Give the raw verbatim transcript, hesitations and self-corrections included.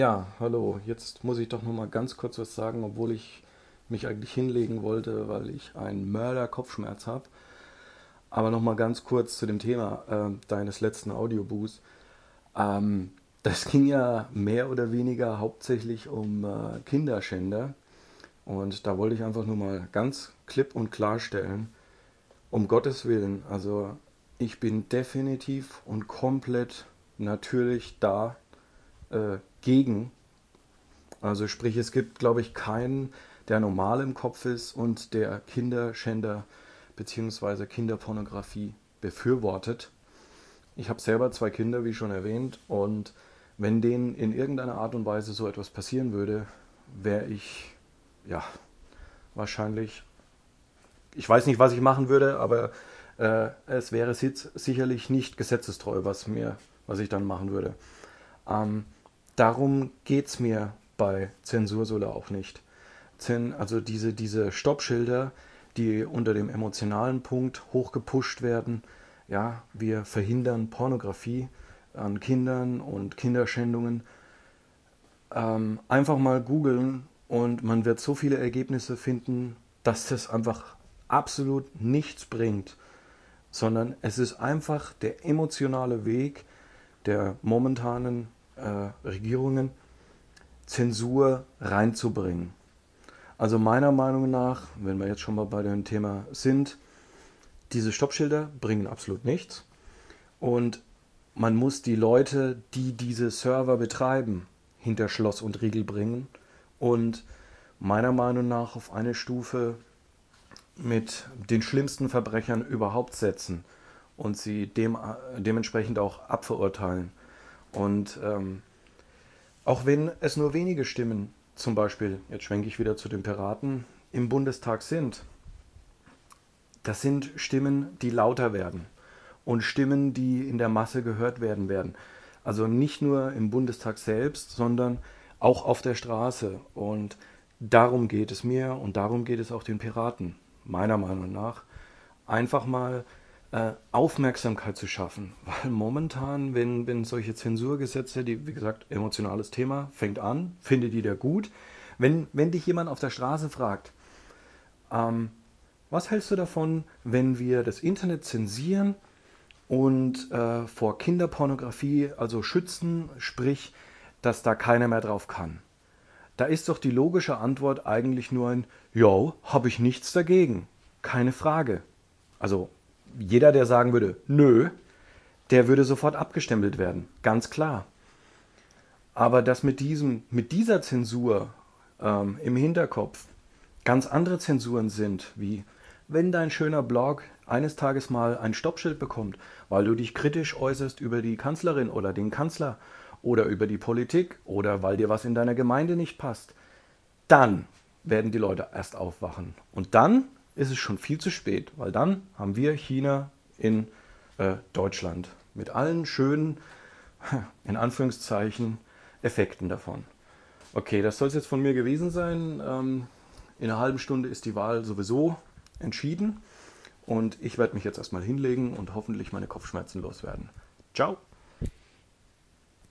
Ja, hallo. Jetzt muss ich doch noch mal ganz kurz was sagen, obwohl ich mich eigentlich hinlegen wollte, weil ich einen Mörder-Kopfschmerz habe. Aber noch mal ganz kurz zu dem Thema äh, deines letzten Audiobuchs. Ähm, Das ging ja mehr oder weniger hauptsächlich um äh, Kinderschänder. Und da wollte ich einfach nur mal ganz klipp und klar stellen, um Gottes Willen, also ich bin definitiv und komplett natürlich da äh, gegen. Also sprich, es gibt, glaube ich, keinen, der normal im Kopf ist und der Kinderschänder bzw. Kinderpornografie befürwortet. Ich habe selber zwei Kinder, wie schon erwähnt, und wenn denen in irgendeiner Art und Weise so etwas passieren würde, wäre ich, ja, wahrscheinlich, ich weiß nicht, was ich machen würde, aber äh, es wäre sicherlich nicht gesetzestreu, was mir, was ich dann machen würde. Ähm, Darum geht es mir bei Zensursula auch nicht. Zen, also diese, diese Stoppschilder, die unter dem emotionalen Punkt hochgepusht werden, ja, wir verhindern Pornografie an Kindern und Kinderschändungen. Ähm, einfach mal googeln und man wird so viele Ergebnisse finden, dass das einfach absolut nichts bringt, sondern es ist einfach der emotionale Weg der momentanen äh, Regierungen, Zensur reinzubringen. Also meiner Meinung nach, wenn wir jetzt schon mal bei dem Thema sind, diese Stoppschilder bringen absolut nichts. Und man muss die Leute, die diese Server betreiben, hinter Schloss und Riegel bringen und meiner Meinung nach auf eine Stufe mit den schlimmsten Verbrechern überhaupt setzen und sie dem, dementsprechend auch abverurteilen. Und ähm, auch wenn es nur wenige Stimmen, zum Beispiel, jetzt schwenke ich wieder zu den Piraten, im Bundestag sind, das sind Stimmen, die lauter werden und Stimmen, die in der Masse gehört werden werden. Also nicht nur im Bundestag selbst, sondern auch auf der Straße. Und darum geht es mir und darum geht es auch den Piraten, meiner Meinung nach, einfach mal äh, Aufmerksamkeit zu schaffen. Weil momentan, wenn, wenn solche Zensurgesetze, die, wie gesagt, emotionales Thema, fängt an, findet die der gut. Wenn, wenn dich jemand auf der Straße fragt, ähm, was hältst du davon, wenn wir das Internet zensieren und äh, vor Kinderpornografie also schützen, sprich, dass da keiner mehr drauf kann? Da ist doch die logische Antwort eigentlich nur ein Jo, habe ich nichts dagegen. Keine Frage. Also jeder, der sagen würde, nö, der würde sofort abgestempelt werden. Ganz klar. Aber dass mit, diesem, mit dieser Zensur ähm, im Hinterkopf ganz andere Zensuren sind, wie wenn dein schöner Blog eines Tages mal ein Stoppschild bekommt, weil du dich kritisch äußerst über die Kanzlerin oder den Kanzler oder über die Politik oder weil dir was in deiner Gemeinde nicht passt, dann werden die Leute erst aufwachen. Und dann ist es schon viel zu spät, weil dann haben wir China in äh, Deutschland mit allen schönen, in Anführungszeichen, Effekten davon. Okay, das soll es jetzt von mir gewesen sein. Ähm, in einer halben Stunde ist die Wahl sowieso entschieden und ich werde mich jetzt erstmal hinlegen und hoffentlich meine Kopfschmerzen loswerden. Ciao!